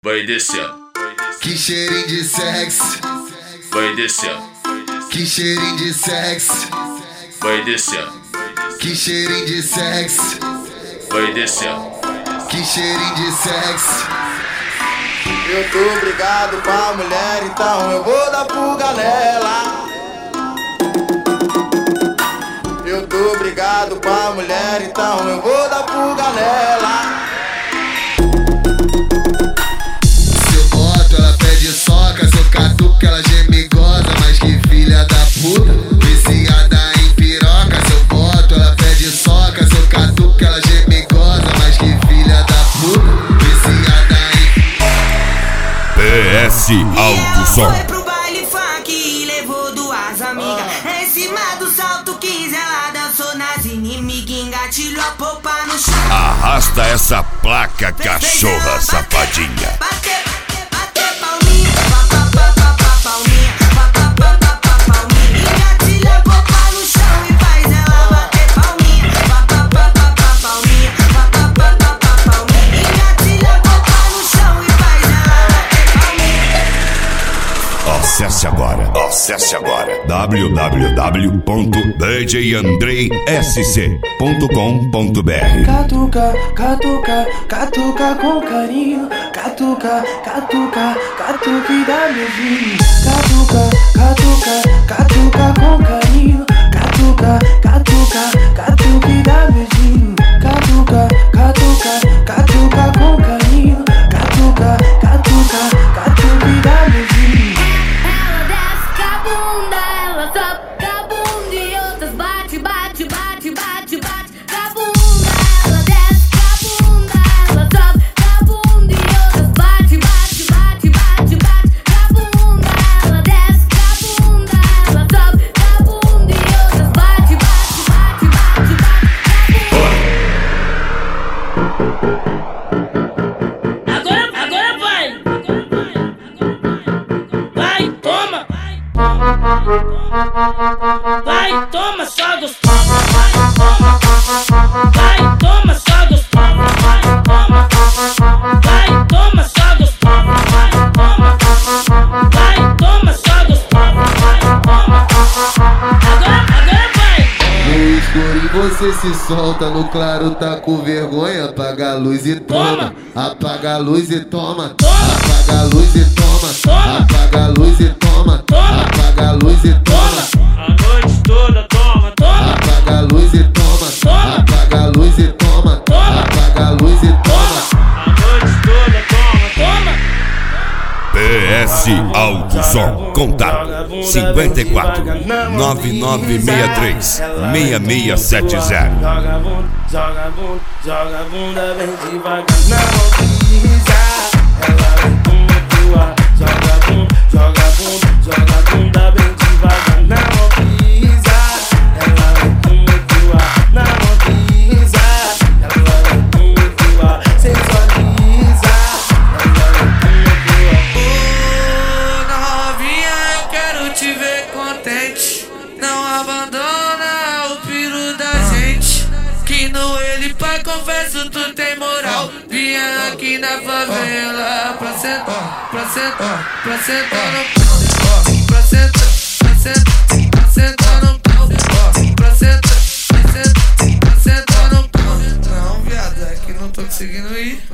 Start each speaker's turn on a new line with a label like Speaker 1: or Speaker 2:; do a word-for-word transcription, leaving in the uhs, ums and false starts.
Speaker 1: Vai descendo.
Speaker 2: Que cheirinho de sexo.
Speaker 1: Vai descendo.
Speaker 2: Que cheirinho de sexo.
Speaker 1: Vai descendo.
Speaker 2: Que cheirinho de sexo.
Speaker 1: Vai descendo.
Speaker 2: Que cheirinho de sexo.
Speaker 3: Eu tô brigado com a mulher, então eu vou dar fuga nela. Eu tô brigado com a mulher, então eu vou dar fuga nela.
Speaker 2: Se eu boto, ela pede soca. Se eu catuco, ela geme goza. Mas que filha da puta, viciada em piroca. Se eu boto, ela pede soca. Se eu catuco, ela geme goza. Mas que filha da puta, viciada em
Speaker 4: P S Alto Som.
Speaker 5: Foi pro baile funk e levou duas amigas. Em cima do salto quinze ela dançou nas inimigas. Engatilhou a polpa no chão.
Speaker 4: Arrasta essa placa, cachorra safadinha.
Speaker 5: Bater, bater, bater palminha. Pa, pa, pa, pa, pa, palminha. Pa, pa, pa, pa, pa, palminha. Engatilha a polpa no chão e faz ela bater palminha. Pa, pa, pa, pa, pa, palminha. Pa, pa, pa, pa, pa, palminha. Engatilha a polpa no chão e faz ela bater palminha.
Speaker 4: Acesse agora, acesse agora w w w ponto d j andrei s c ponto com ponto b r.
Speaker 6: Catuca, catuca, catuca com carinho. Catuca, catuca, catuca e dá beijinho. Catuca, catuca, catuca com carinho. Catuca, catuca, catuca e dá beijinho. Catuca, catuca, catuca com carinho. Catuca, catuca, catuca e dá beijinho.
Speaker 7: Ela desce com a bunda, ela sobe com a bunda e outras bate, bate, bate, bate, bate com a bunda. Ela desce com a bunda, ela sobe com a bunda e outras bate, bate, bate, bate, bate com a bunda. Ela desce com a bunda, ela sobe com a bunda e outras bate, bate, bate, bate, bate com a bunda.
Speaker 8: Agora, agora vai! Vai, toma! Vai, toma, só gostosa! Vai, toma, só gostosa! Vai, toma! Vai, toma, só gostosa! Vai, toma! Vai, toma, só gostosa! Vai, toma! Agora, agora vai!
Speaker 2: no escuro e você se solta. No claro tá com vergonha. Apaga a luz e toma. Apaga a luz e toma. Apaga a luz e toma. Apaga a luz e toma. Apaga a luz e toma.
Speaker 8: A noite toda, toma, toma!
Speaker 2: Apaga a luz e toma. Apaga a luz e toma. Apaga a luz e toma.
Speaker 8: A noite toda, toma, toma!
Speaker 4: P S Alto Som. Contato cinquenta e quatro, nove nove seis três, seis seis sete zero.
Speaker 6: Joga a bunda, joga a bunda, joga a bunda bem devagar. Não pisa, ela vem tumultuar. Joga a bunda, joga a bunda, joga a bunda bem devagar. Não pisa, ela vem tumultuar. Não pisa, ela vem tumultuar. Sensualiza, ela vem tumultuar. Ô novinha, eu quero te ver contente. Não abandona o piro da gente. Que no ele pra confesso tu tem moral. Vinha aqui na favela pra sentar, pra sentar, pra sentar no pau. Pra sentar, pra sentar, pra sentar no pau. Pra sentar, pra sentar, pra sentar no pau. Não, viado, é que não tô conseguindo ir.